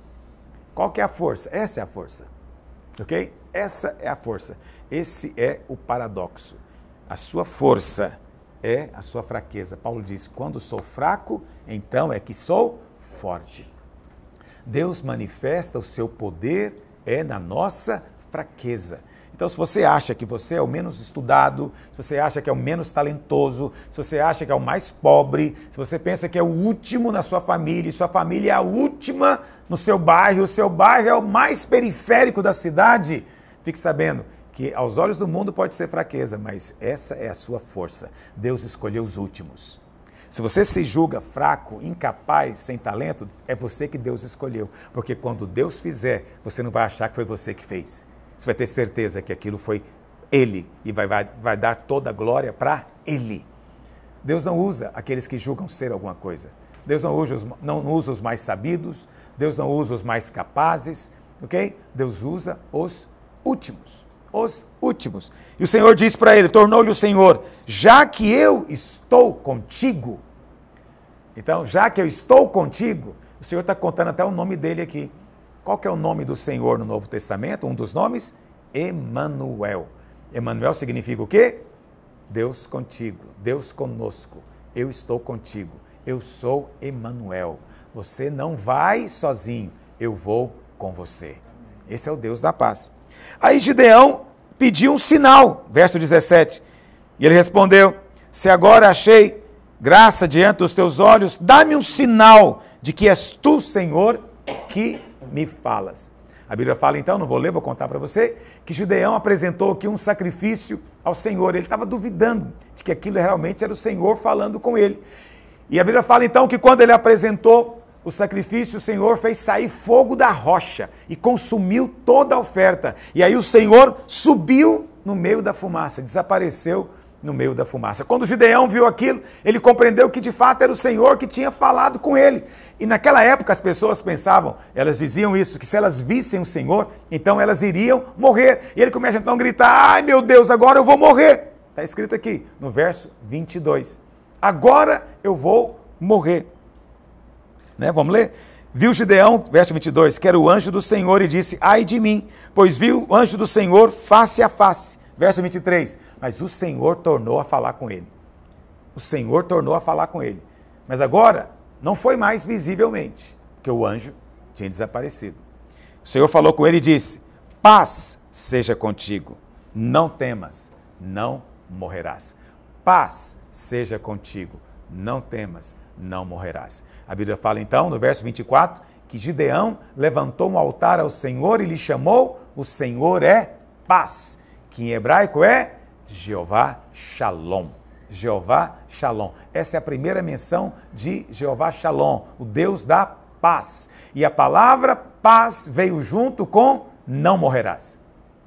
Qual que é a força? Essa é a força. Ok? Essa é a força. Esse é o paradoxo. A sua força é a sua fraqueza. Paulo diz, quando sou fraco, então é que sou forte. Deus manifesta o seu poder na nossa fraqueza. Então, se você acha que você é o menos estudado, se você acha que é o menos talentoso, se você acha que é o mais pobre, se você pensa que é o último na sua família, e sua família é a última no seu bairro, o seu bairro é o mais periférico da cidade, fique sabendo que aos olhos do mundo pode ser fraqueza, mas essa é a sua força. Deus escolheu os últimos. Se você se julga fraco, incapaz, sem talento, é você que Deus escolheu. Porque quando Deus fizer, você não vai achar que foi você que fez. Você vai ter certeza que aquilo foi Ele e vai dar toda a glória para Ele. Deus não usa aqueles que julgam ser alguma coisa. Deus não usa os mais sabidos, Deus não usa os mais capazes, ok? Deus usa os últimos. Os últimos. E o Senhor disse para ele, tornou-lhe o Senhor, já que eu estou contigo. Então, já que eu estou contigo, o Senhor está contando até o nome dele aqui. Qual que é o nome do Senhor no Novo Testamento? Um dos nomes? Emanuel. Emanuel significa o quê? Deus contigo, Deus conosco. Eu estou contigo. Eu sou Emanuel. Você não vai sozinho, eu vou com você. Esse é o Deus da paz. Aí Gideão pediu um sinal, verso 17. E ele respondeu, se agora achei graça diante dos teus olhos, dá-me um sinal de que és tu, Senhor, que me falas. A Bíblia fala então, não vou ler, vou contar para você, que Gideão apresentou aqui um sacrifício ao Senhor. Ele estava duvidando de que aquilo realmente era o Senhor falando com ele. E a Bíblia fala então que quando ele apresentou o sacrifício, o Senhor fez sair fogo da rocha e consumiu toda a oferta. E aí o Senhor subiu no meio da fumaça, desapareceu no meio da fumaça. Quando Gideão viu aquilo, ele compreendeu que de fato era o Senhor que tinha falado com ele. E naquela época as pessoas pensavam, elas diziam isso, que se elas vissem o Senhor, então elas iriam morrer. E ele começa então a gritar, ai meu Deus, agora eu vou morrer. Está escrito aqui no verso 22. Agora eu vou morrer. Né? Vamos ler? Viu Gideão, verso 22, que era o anjo do Senhor e disse, ai de mim, pois viu o anjo do Senhor face a face. Verso 23, mas o Senhor tornou a falar com ele. O Senhor tornou a falar com ele. Mas agora, não foi mais visivelmente, porque o anjo tinha desaparecido. O Senhor falou com ele e disse, paz seja contigo, não temas, não morrerás. Paz seja contigo, não temas, não morrerás. A Bíblia fala então, no verso 24, que Gideão levantou um altar ao Senhor e lhe chamou, o Senhor é paz, que em hebraico é Jeová Shalom. Jeová Shalom. Essa é a primeira menção de Jeová Shalom, o Deus da paz. E a palavra paz veio junto com não morrerás.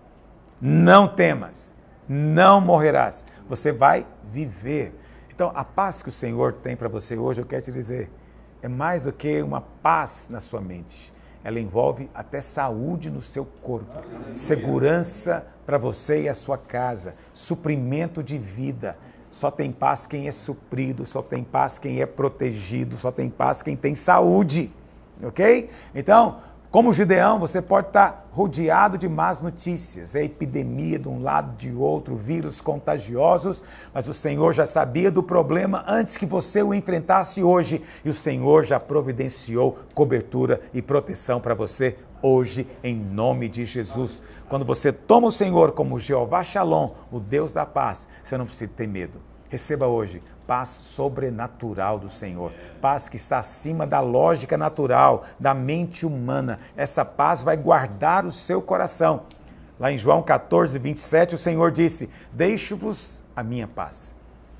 Não temas, não morrerás. Você vai viver. Então, a paz que o Senhor tem para você hoje, eu quero te dizer, é mais do que uma paz na sua mente. Ela envolve até saúde no seu corpo, segurança para você e a sua casa, suprimento de vida. Só tem paz quem é suprido, só tem paz quem é protegido, só tem paz quem tem saúde, ok? Então, como Gideão, você pode estar rodeado de más notícias, é epidemia de um lado de outro, vírus contagiosos, mas o Senhor já sabia do problema antes que você o enfrentasse hoje, e o Senhor já providenciou cobertura e proteção para você hoje, em nome de Jesus. Quando você toma o Senhor como Jeová Shalom, o Deus da paz, você não precisa ter medo. Receba hoje paz sobrenatural do Senhor, paz que está acima da lógica natural, da mente humana. Essa paz vai guardar o seu coração. Lá em João 14, 27, o Senhor disse, deixo-vos a minha paz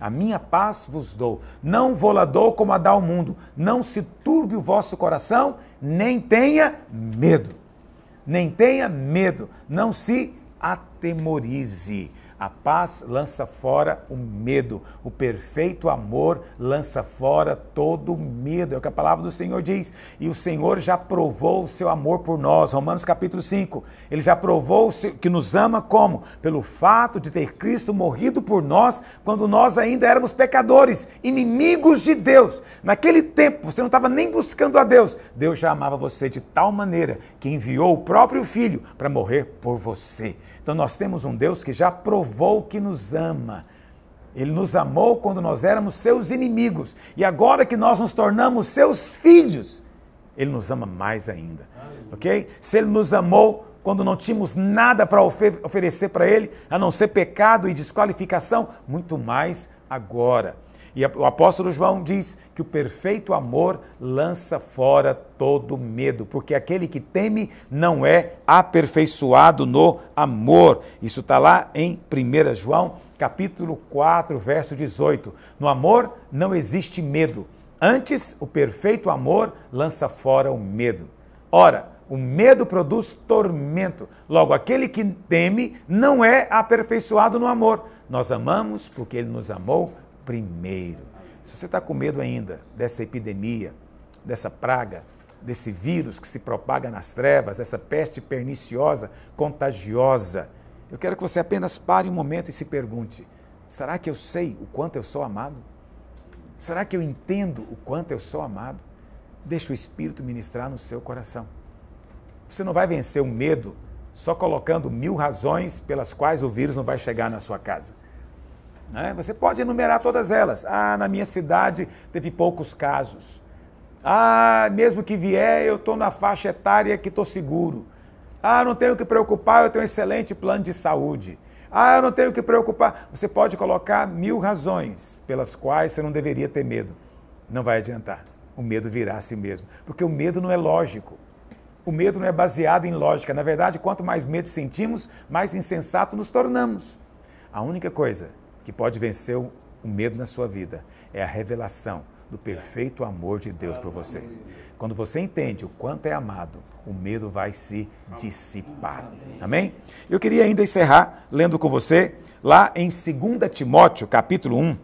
vos dou, não vou-la dou como a dá o mundo, não se turbe o vosso coração, nem tenha medo, não se atemorize. A paz lança fora o medo, o perfeito amor lança fora todo medo, é o que a palavra do Senhor diz, e o Senhor já provou o seu amor por nós, Romanos capítulo 5, ele já provou que nos ama como? Pelo fato de ter Cristo morrido por nós, quando nós ainda éramos pecadores, inimigos de Deus. Naquele tempo, você não estava nem buscando a Deus, Deus já amava você de tal maneira, que enviou o próprio Filho para morrer por você. Então nós temos um Deus que já provou que nos ama. Ele nos amou quando nós éramos seus inimigos. E agora que nós nos tornamos seus filhos, Ele nos ama mais ainda. Ok? Se Ele nos amou quando não tínhamos nada para oferecer para Ele, a não ser pecado e desqualificação, muito mais agora. E o apóstolo João diz que o perfeito amor lança fora todo medo, porque aquele que teme não é aperfeiçoado no amor. Isso está lá em 1 João, capítulo 4, verso 18. No amor não existe medo. Antes, o perfeito amor lança fora o medo. Ora, o medo produz tormento. Logo, aquele que teme não é aperfeiçoado no amor. Nós amamos porque Ele nos amou primeiro. Se você está com medo ainda dessa epidemia, dessa praga, desse vírus que se propaga nas trevas, dessa peste perniciosa, contagiosa, eu quero que você apenas pare um momento e se pergunte: será que eu sei o quanto eu sou amado? Será que eu entendo o quanto eu sou amado? Deixa o Espírito ministrar no seu coração. Você não vai vencer o medo só colocando 1000 razões pelas quais o vírus não vai chegar na sua casa. Você pode enumerar todas elas. Na minha cidade teve poucos casos. Mesmo que vier, eu estou na faixa etária que estou seguro. Não tenho que preocupar, eu tenho um excelente plano de saúde. Eu não tenho que preocupar. Você pode colocar 1000 razões pelas quais você não deveria ter medo. Não vai adiantar. O medo virá a si mesmo. Porque o medo não é lógico. O medo não é baseado em lógica. Na verdade, quanto mais medo sentimos, mais insensato nos tornamos. A única coisa que pode vencer o medo na sua vida é a revelação do perfeito amor de Deus por você. Quando você entende o quanto é amado, o medo vai se dissipar. Amém? Eu queria ainda encerrar lendo com você lá em 2 Timóteo, capítulo 1,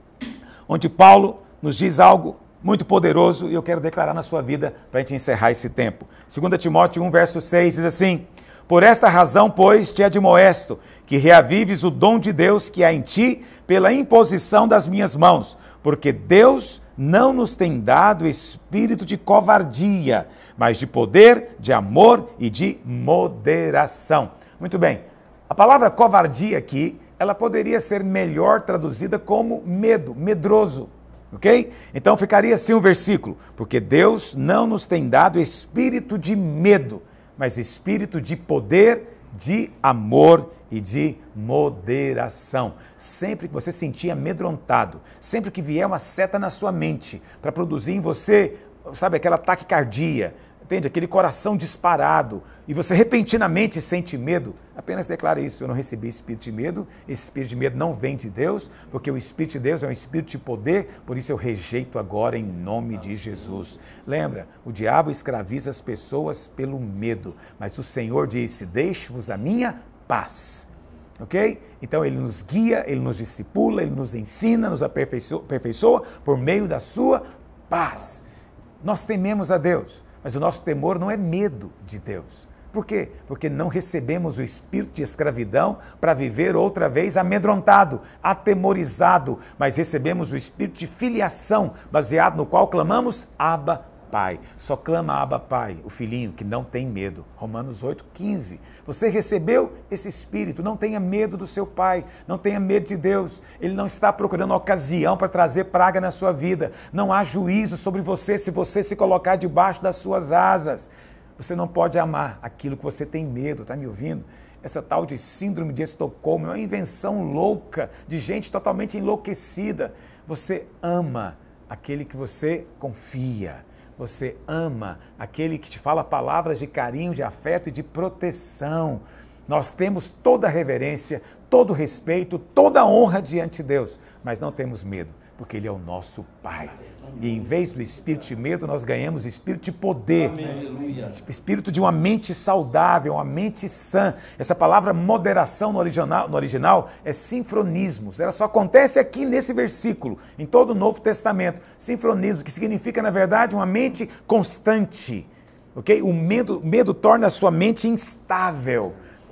onde Paulo nos diz algo muito poderoso e eu quero declarar na sua vida para a gente encerrar esse tempo. 2 Timóteo 1, verso 6 diz assim: por esta razão, pois, te admoesto, que reavives o dom de Deus que há em ti pela imposição das minhas mãos, porque Deus não nos tem dado espírito de covardia, mas de poder, de amor e de moderação. Muito bem, a palavra covardia aqui, ela poderia ser melhor traduzida como medo, medroso. Ok? Então ficaria assim o versículo: porque Deus não nos tem dado espírito de medo, mas espírito de poder, de amor e de moderação. Sempre que você se sentir amedrontado, sempre que vier uma seta na sua mente para produzir em você, sabe, aquela taquicardia, entende? Aquele coração disparado, e você repentinamente sente medo, apenas declara isso: eu não recebi espírito de medo, esse espírito de medo não vem de Deus, porque o Espírito de Deus é um espírito de poder, por isso eu rejeito agora em nome de Jesus. Lembra, o diabo escraviza as pessoas pelo medo, mas o Senhor disse: deixe-vos a minha paz. Ok? Então Ele nos guia, Ele nos discipula, Ele nos ensina, nos aperfeiçoa por meio da sua paz. Nós tememos a Deus, mas o nosso temor não é medo de Deus. Por quê? Porque não recebemos o espírito de escravidão para viver outra vez amedrontado, atemorizado, mas recebemos o espírito de filiação, baseado no qual clamamos: Abba, Pai. Só clama Abba, Pai, o filhinho que não tem medo. Romanos 8,15. Você recebeu esse espírito, não tenha medo do seu pai, não tenha medo de Deus. Ele não está procurando ocasião para trazer praga na sua vida. Não há juízo sobre você se você se colocar debaixo das suas asas. Você não pode amar aquilo que você tem medo, está me ouvindo? Essa tal de síndrome de Estocolmo é uma invenção louca de gente totalmente enlouquecida. Você ama aquele que você confia. Você ama aquele que te fala palavras de carinho, de afeto e de proteção. Nós temos toda a reverência, todo o respeito, toda a honra diante de Deus, mas não temos medo, porque Ele é o nosso Pai. E em vez do espírito de medo, nós ganhamos espírito de poder, espírito de uma mente saudável, uma mente sã. Essa palavra moderação no original é sinfronismos. Ela só acontece aqui nesse versículo, em todo o Novo Testamento. Sinfronismo, que significa, na verdade, uma mente constante. Okay? O medo torna a sua mente instável.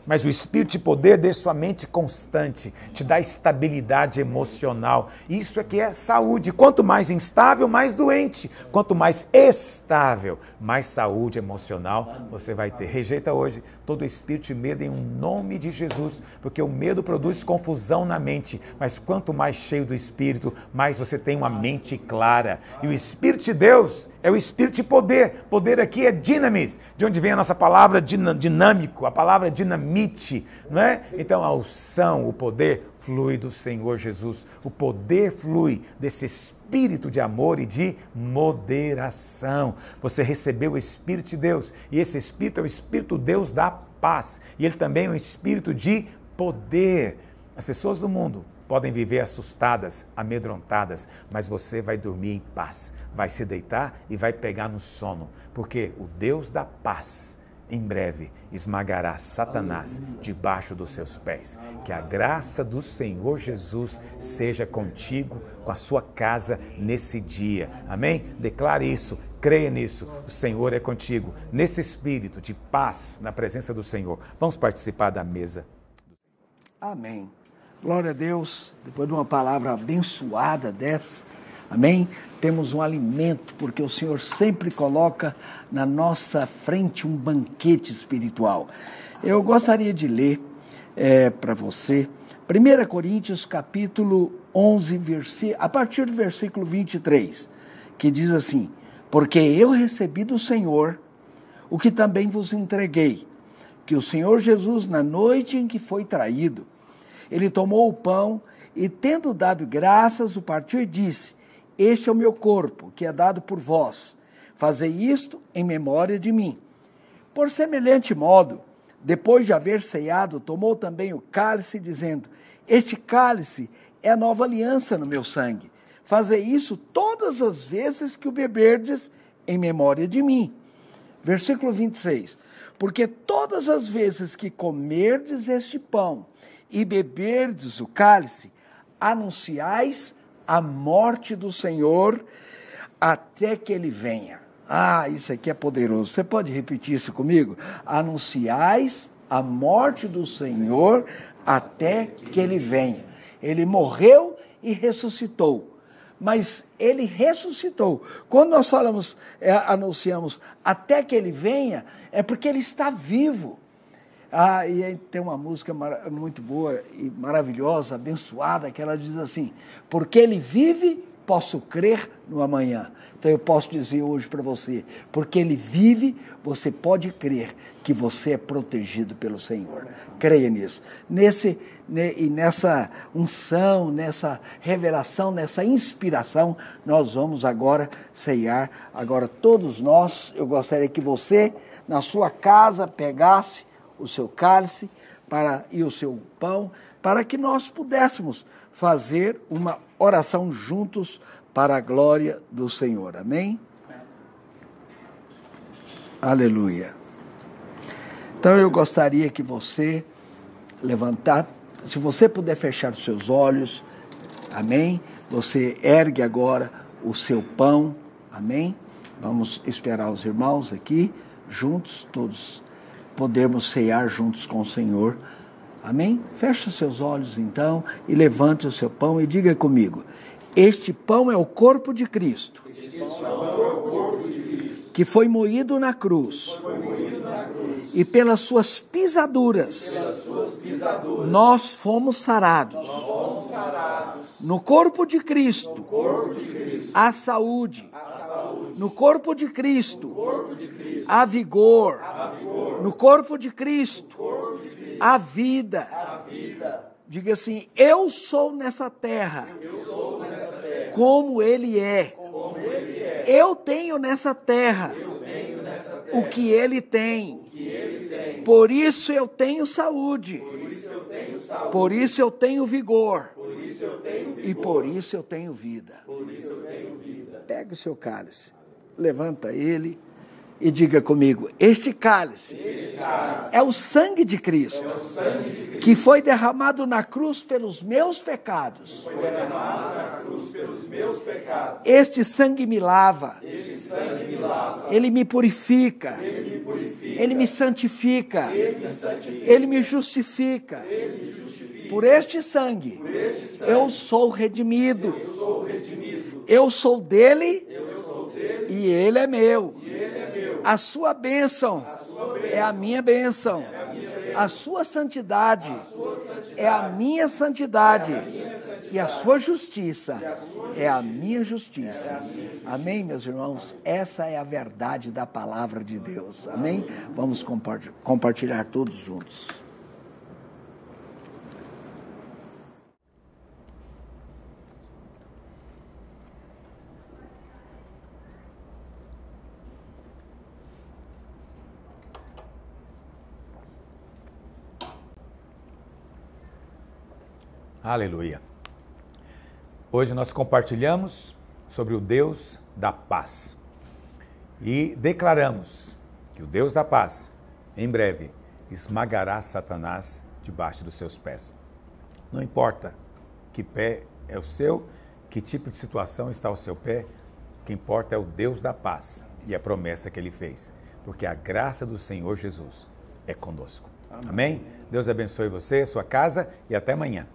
mas o espírito de poder deixa sua mente constante, te dá estabilidade emocional. Isso é que é saúde. Quanto mais instável, mais doente. Quanto mais estável, mais saúde emocional você vai ter. Rejeita hoje todo espírito de medo em nome de Jesus, porque o medo produz confusão na mente, mas quanto mais cheio do espírito, mais você tem uma mente clara. E o espírito de Deus é o espírito de poder. Poder aqui é dinamis, de onde vem a nossa palavra dinâmico, a palavra dinamite, não é? Então a unção, o poder flui do Senhor Jesus. O poder flui desse espírito de amor e de moderação. Você recebeu o Espírito de Deus, e esse Espírito é o Espírito Deus da paz. E ele também é um espírito de poder. As pessoas do mundo podem viver assustadas, amedrontadas, mas você vai dormir em paz. Vai se deitar e vai pegar no sono, porque o Deus da paz em breve esmagará Satanás debaixo dos seus pés. Que a graça do Senhor Jesus seja contigo, com a sua casa nesse dia. Amém? Declare isso, creia nisso. O Senhor é contigo, nesse espírito de paz, na presença do Senhor. Vamos participar da mesa. Amém. Glória a Deus. Depois de uma palavra abençoada dessa, amém? Temos um alimento, porque o Senhor sempre coloca na nossa frente um banquete espiritual. Eu gostaria de ler para você 1 Coríntios capítulo 11, a partir do versículo 23, que diz assim: porque eu recebi do Senhor o que também vos entreguei, que o Senhor Jesus, na noite em que foi traído, ele tomou o pão e, tendo dado graças, o partiu e disse: este é o meu corpo, que é dado por vós. Fazei isto em memória de mim. Por semelhante modo, depois de haver ceado, tomou também o cálice, dizendo: este cálice é a nova aliança no meu sangue. Fazei isso todas as vezes que o beberdes em memória de mim. Versículo 26. Porque todas as vezes que comerdes este pão e beberdes o cálice, anunciais a morte do Senhor até que ele venha. Ah, isso aqui é poderoso. Você pode repetir isso comigo? Anunciais a morte do Senhor até que ele venha. Ele morreu e ressuscitou, mas ele ressuscitou. Quando nós falamos, anunciamos até que ele venha, é porque ele está vivo. Ah, e aí tem uma música muito boa e maravilhosa, abençoada, que ela diz assim: porque ele vive, posso crer no amanhã. Então eu posso dizer hoje para você, porque ele vive, você pode crer que você é protegido pelo Senhor. Creia nisso. E nessa unção, nessa revelação, nessa inspiração, nós vamos agora ceiar. Agora todos nós, eu gostaria que você, na sua casa, pegasse o seu cálice e o seu pão, para que nós pudéssemos fazer uma oração juntos para a glória do Senhor. Amém? Aleluia. Então eu gostaria que você levantar, se você puder fechar os seus olhos, amém? Você ergue agora o seu pão, amém? Vamos esperar os irmãos aqui, juntos, todos podermos ceiar juntos com o Senhor. Amém? Feche os seus olhos então e levante o seu pão e diga comigo: este pão é o corpo de Cristo, que foi moído na cruz, e pelas suas pisaduras, nós fomos sarados. No corpo de Cristo, há saúde. No corpo de Cristo, há vigor. No corpo de Cristo, há vida. Diga assim: eu sou nessa terra, como Ele é. Eu tenho nessa terra o que Ele tem. Por isso eu tenho saúde. Por isso eu tenho vigor. E por isso eu tenho vida. Pega o seu cálice, levanta ele e diga comigo: este cálice é o sangue de Cristo, que foi derramado na cruz pelos meus pecados. Este sangue me lava. Ele me purifica. Ele me santifica. Ele me justifica. Por este sangue, eu sou redimido. Eu sou dele e ele é meu. A sua bênção é a minha bênção. A sua santidade é a minha santidade. E a sua justiça é a minha justiça. Amém, meus irmãos? Essa é a verdade da palavra de Deus. Amém? Vamos compartilhar todos juntos. Aleluia. Hoje nós compartilhamos sobre o Deus da paz e declaramos que o Deus da paz, em breve, esmagará Satanás debaixo dos seus pés. Não importa que pé é o seu, que tipo de situação está ao seu pé, o que importa é o Deus da paz e a promessa que ele fez, porque a graça do Senhor Jesus é conosco. Amém? Deus abençoe você, sua casa e até amanhã.